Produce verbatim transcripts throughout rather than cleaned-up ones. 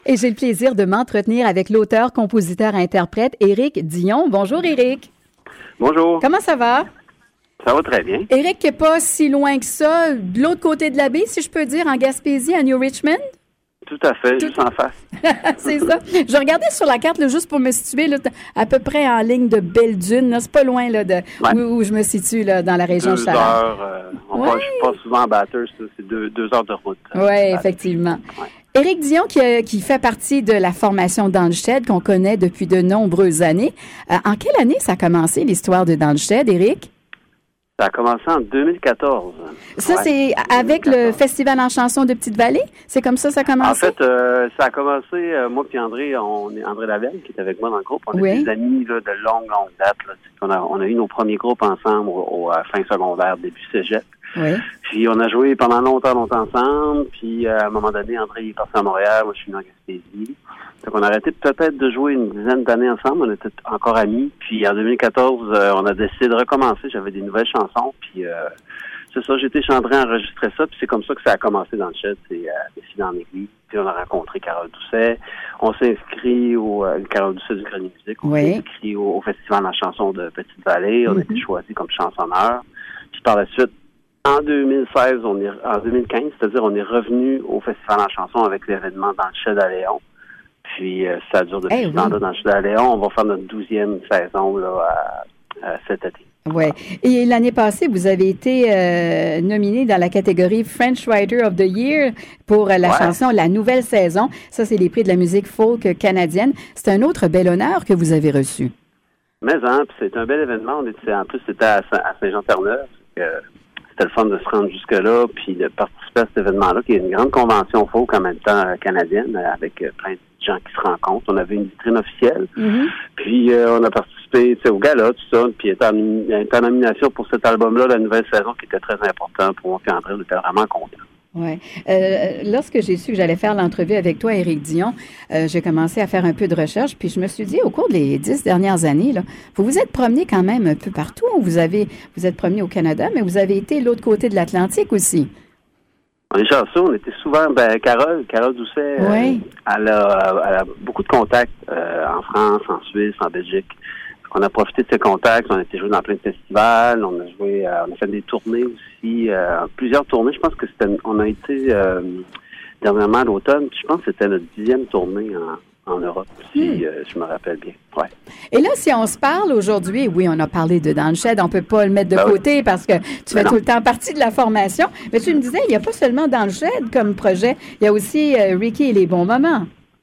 Et j'ai le plaisir de m'entretenir avec l'auteur, compositeur, interprète Éric Dion. Bonjour Éric. Bonjour. Comment ça va? Ça va très bien. Éric qui n'est pas si loin que ça, de l'autre côté de la baie, si je peux dire, en Gaspésie, à New Richmond? Tout à fait, Tout... juste en face. C'est ça. Je regardais sur la carte, là, juste pour me situer, là, à peu près en ligne de Belle-Dune. Là, c'est pas loin là, de ouais. où, où je me situe là, dans la région deux de Chaleur. Heures, euh, on ouais. passe, je passe souvent en Bathurst, c'est deux, deux heures de route. Oui, effectivement. Ouais. Éric Dion, qui, qui fait partie de la formation Dans le Shed, qu'on connaît depuis de nombreuses années. Euh, en quelle année ça a commencé, l'histoire de Dans le Shed, Éric? Ça a commencé en deux mille quatorze. Ça, ouais, c'est avec deux mille quatorze. Le Festival en chanson de Petite-Vallée? C'est comme ça ça a commencé? En fait, euh, ça a commencé, euh, moi puis André, on est André Lavelle, qui est avec moi dans le groupe. On oui. est des amis là, de longue, longue date. Là. On, a, on a eu nos premiers groupes ensemble au, au à fin secondaire, début cégep. Oui. Puis on a joué pendant longtemps, longtemps ensemble. Puis euh, à un moment donné, André est parti à Montréal, moi je suis venu en Gaspésie. Donc on a arrêté peut-être de jouer une dizaine d'années ensemble. On était encore amis. Puis en deux mille quatorze, euh, on a décidé de recommencer. J'avais des nouvelles chansons. Puis euh, c'est ça, j'ai été chanté, enregistrer ça. Puis c'est comme ça que ça a commencé dans le Shed. C'est euh, des filles dans l'église. Puis on a rencontré Carole Doucet. On s'est inscrit au euh, Carole Doucet du Grenier Musique. On oui. s'est inscrit au, au Festival en chanson de Petite-Vallée. On mm-hmm. a été choisi comme chansonneur. Puis par la suite, en deux mille seize, on est en deux mille quinze, c'est-à-dire on est revenu au Festival en chanson avec l'événement dans le Shed à Léon. Puis euh, ça dure depuis hey, ce temps-là oui. dans le Shed à Léon. On va faire notre douzième saison là, à, à cet été. Oui. Et l'année passée, vous avez été euh, nominé dans la catégorie French Writer of the Year pour euh, la ouais. chanson La Nouvelle Saison. Ça, c'est les prix de la musique folk canadienne. C'est un autre bel honneur que vous avez reçu. Mais hein, puis c'est un bel événement. On était, en plus, c'était à, Saint- à Saint-Jean-Terre-Neuve. Euh, C'était le fun de se rendre jusque-là, puis de participer à cet événement-là, qui est une grande convention folk en même temps euh, canadienne, euh, avec euh, plein de gens qui se rencontrent. On avait une vitrine officielle, mm-hmm. puis euh, on a participé au gala, tout ça, puis il était en nomination pour cet album-là, la nouvelle saison, qui était très important pour moi, puis André, on était vraiment contents. Oui. Euh, lorsque j'ai su que j'allais faire l'entrevue avec toi, Éric Dion, euh, j'ai commencé à faire un peu de recherche, puis je me suis dit, au cours des dix dernières années, là, vous vous êtes promené quand même un peu partout. Vous avez, vous êtes promené au Canada, mais vous avez été de l'autre côté de l'Atlantique aussi. On est chanceux, on était souvent, ben, Carole, Carole Doucet, oui. euh, elle, a, elle a beaucoup de contacts euh, en France, en Suisse, en Belgique. On a profité de ces contacts, on a été joué dans plein de festivals, on a joué, euh, on a fait des tournées aussi, euh, plusieurs tournées. Je pense que c'était, on a été euh, dernièrement à l'automne, je pense que c'était notre dixième tournée en, en Europe, si hmm. euh, je me rappelle bien. Ouais. Et là, si on se parle aujourd'hui, oui, on a parlé de Dans le Shed, on peut pas le mettre de ben côté oui. parce que tu fais ben tout le temps partie de la formation. Mais tu me disais, il n'y a pas seulement Dans le Shed comme projet, il y a aussi euh, Ricky et les bons moments.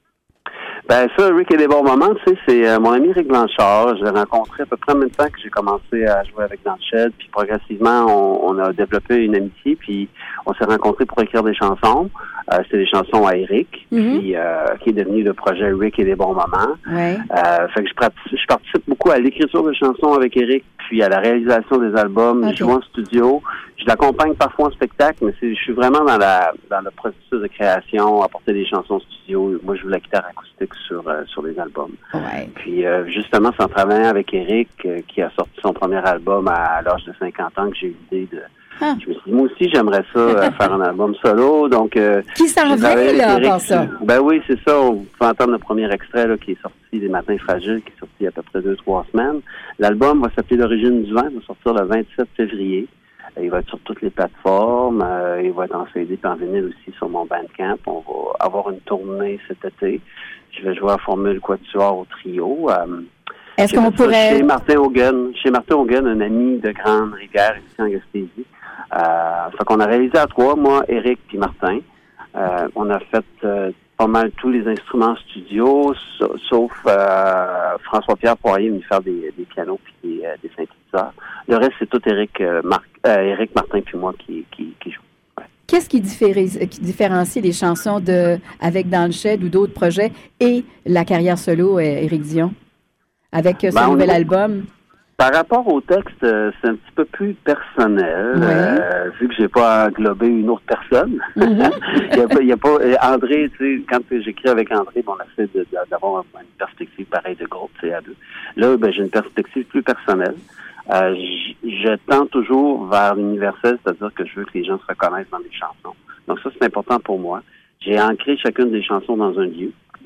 Ben ça, Rick et les bons moments, tu sais, c'est euh, mon ami Rick Blanchard. Je l'ai rencontré à peu près en même temps que j'ai commencé à jouer avec Dans le Shed, puis progressivement, on, on a développé une amitié, puis on s'est rencontrés pour écrire des chansons. Euh, c'est des chansons à Eric, mm-hmm. puis, euh, qui est devenu le projet Rick et les bons moments. Ouais. Euh, fait que je participe, je participe beaucoup à l'écriture de chansons avec Eric, puis à la réalisation des albums. Okay. Je joue en studio. Je l'accompagne parfois en spectacle, mais c'est, je suis vraiment dans la dans le processus de création, apporter des chansons en studio. Moi, je joue la guitare acoustique sur euh, sur les albums. Ouais. Puis euh, justement, c'est en travaillant avec Eric, euh, qui a sorti son premier album à, à l'âge de cinquante ans, que j'ai eu l'idée de... Ah. Je me suis dit, moi aussi, j'aimerais ça, euh, faire un album solo. Donc, euh, qui s'en vient, là, avant ça? Ben oui, c'est ça. On peut entendre le premier extrait, là, qui est sorti des Matins Fragiles, qui est sorti il y a à peu près deux, trois semaines. L'album va s'appeler L'Origine du vent. Il va sortir le vingt-sept février. Il va être sur toutes les plateformes. Euh, il va être en C D et en vinyle aussi sur mon Bandcamp. On va avoir une tournée cet été. Je vais jouer à Formule Quatuor au trio. Euh, Est-ce qu'on pourrait... Chez Martin Hogan. Chez Martin Hogan, un ami de Grande-Rivière, ici en Gaspésie. Euh, fait qu'on a réalisé à trois, moi, Eric puis Martin. Euh, on a fait euh, pas mal tous les instruments studio, sauf euh, François-Pierre Poirier venu faire des, des pianos puis des, euh, des synthétiseurs. Le reste, c'est tout Eric, euh, Marc, euh, Eric Martin puis moi qui, qui, qui joue. Ouais. Qu'est-ce qui, différie, qui différencie les chansons de avec Dans le Shed ou d'autres projets et la carrière solo, Éric Dion, avec ce ben, nouvel album? Par rapport au texte, euh, c'est un petit peu plus personnel, ouais. euh, vu que j'ai pas englobé une autre personne. Mm-hmm. il y a pas, il y a pas André, tu sais, quand j'écris avec André, bon, on essaie de, de, d'avoir une perspective pareille de groupe, tu sais, à deux. Là, ben, j'ai une perspective plus personnelle. Euh, j- je tends toujours vers l'universel, c'est-à-dire que je veux que les gens se reconnaissent dans mes chansons. Donc ça, c'est important pour moi. J'ai ancré chacune des chansons dans un lieu.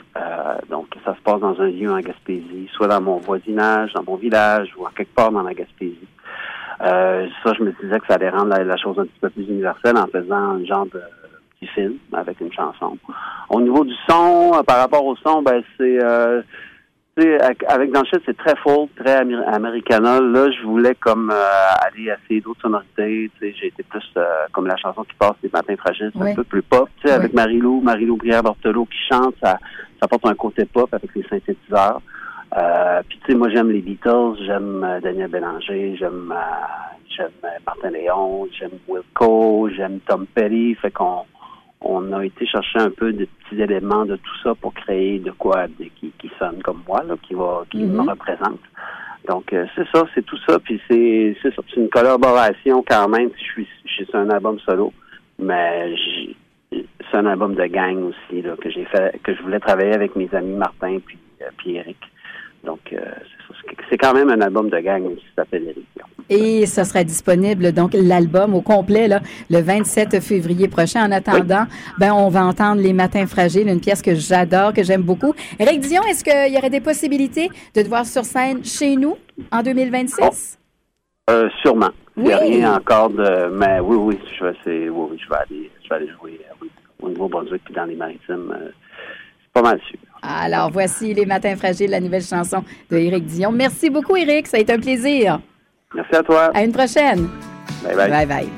donc, ça se passe dans un lieu en Gaspésie, soit dans mon voisinage, dans mon village ou en quelque part dans la Gaspésie. Euh, ça, je me disais que ça allait rendre la, la chose un petit peu plus universelle en faisant un genre de petit film avec une chanson. Au niveau du son, euh, par rapport au son, ben c'est... Euh, avec Dans le Shit, c'est très folk, très améri- americana. Là, je voulais comme euh, aller essayer d'autres sonorités. Tu sais, j'ai été plus euh, comme la chanson qui passe des Matins Fragiles, c'est oui. un peu plus pop. Tu sais, oui. Avec Marie-Lou, Marie-Lou Brière-Bortelot qui chante, ça, ça apporte un côté pop avec les synthétiseurs. Euh, puis tu sais, moi j'aime les Beatles, j'aime euh, Daniel Bélanger, j'aime euh, j'aime euh, Martin Léon, j'aime Wilco, j'aime Tom Petty. Fait qu'on on a été chercher un peu de petits éléments de tout ça pour créer de quoi de, qui, qui sonne comme moi, là, qui va qui mm-hmm. me représente. Donc euh, c'est ça, c'est tout ça. Puis c'est c'est ça, c'est une collaboration quand même. Je suis c'est un album solo, mais j'ai, c'est un album de gang aussi là que j'ai fait, que je voulais travailler avec mes amis Martin puis euh, puis Eric. Donc, euh, c'est, c'est quand même un album de gang qui s'appelle Eric. Et ça sera disponible, donc, l'album au complet, là, le vingt-sept février prochain. En attendant, oui. ben, on va entendre Les Matins Fragiles, une pièce que j'adore, que j'aime beaucoup. Éric Dion, est-ce qu'il y aurait des possibilités de te voir sur scène chez nous en deux mille vingt-six? Oh. Euh, sûrement. Il n'y a oui. rien encore de... Mais oui, oui, je vais, c'est, oui, oui, je vais aller, je vais aller jouer oui, au Nouveau-Brunswick puis dans les Maritimes. Euh, c'est pas mal sûr. Alors, voici Les Matins Fragiles, la nouvelle chanson de Éric Dion. Merci beaucoup, Éric. Ça a été un plaisir. Merci à toi. À une prochaine. Bye bye. Bye bye.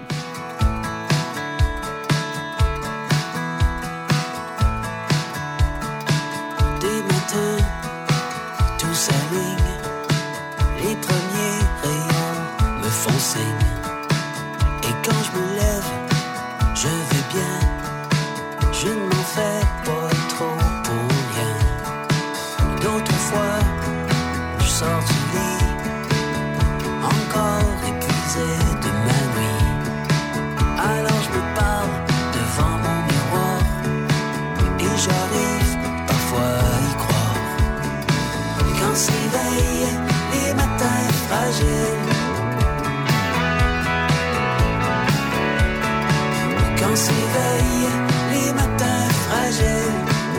Des matins, tout s'aligne. Les premiers rayons me font signe. Et quand je me lève, je vais bien. Je ne m'en fais pas trop. D'autres fois, je sors du lit, encore épuisé de ma nuit. Alors je me parle devant mon miroir, et j'arrive parfois à y croire. Quand s'éveillent les matins fragiles, quand s'éveillent les matins fragiles,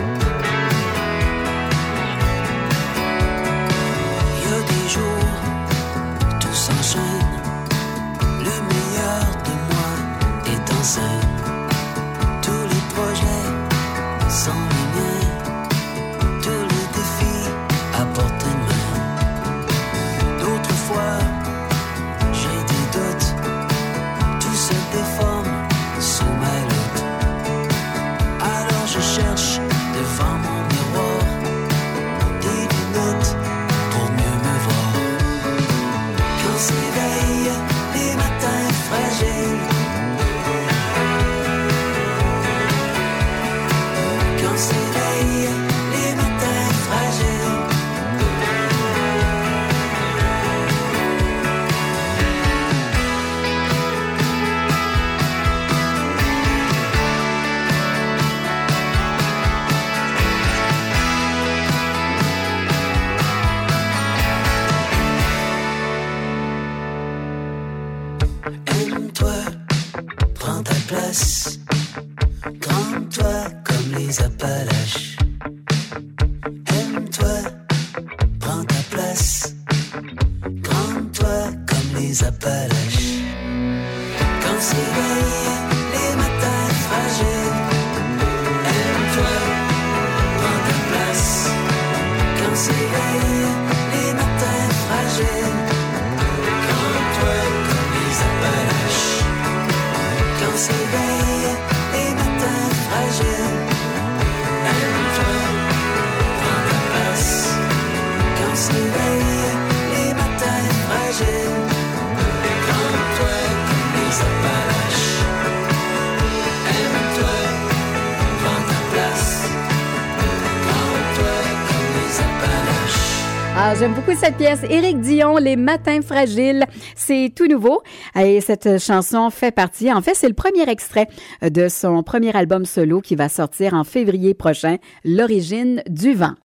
tout s'enchaîne, le meilleur de moi est en scène. Tous les projets sont les miens, tous les défis à portée de main. D'autres fois, j'ai des doutes, tout se déforme sous ma loupe. Alors je cherche devant mon miroir des lunettes pour mieux me voir. Quand s'éveillent les matins fragiles, quand s'éveillent les matins fragiles, aime-toi, prends ta place, grande-toi comme les Appalaches. Aime-toi, prends ta place, grande-toi comme les Appalaches. Quand s'éveillent les matins fragiles, aime-toi, prends ta place. Quand s'éveillent les matins fragiles, grande-toi comme les Appalaches. Quand s'éveillent les matins fragiles, aime-toi, prends ta place. Quand s'éveillent les matins fragiles, grande-toi comme les Appalaches. Aime-toi, prends ta place. Grande-toi comme les Appalaches. Ah, j'aime beaucoup cette pièce. Éric Dion, Les Matins Fragiles, c'est tout nouveau. Et cette chanson fait partie, en fait, c'est le premier extrait de son premier album solo qui va sortir en février prochain, L'origine du vent.